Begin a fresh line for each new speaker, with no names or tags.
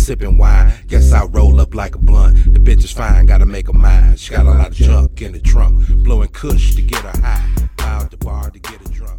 sipping wine. Guess I roll up like a blunt. The bitch is fine, gotta make her mine. She got a lot of junk in the trunk, blowing kush to get her high. Out the bar to get her drunk.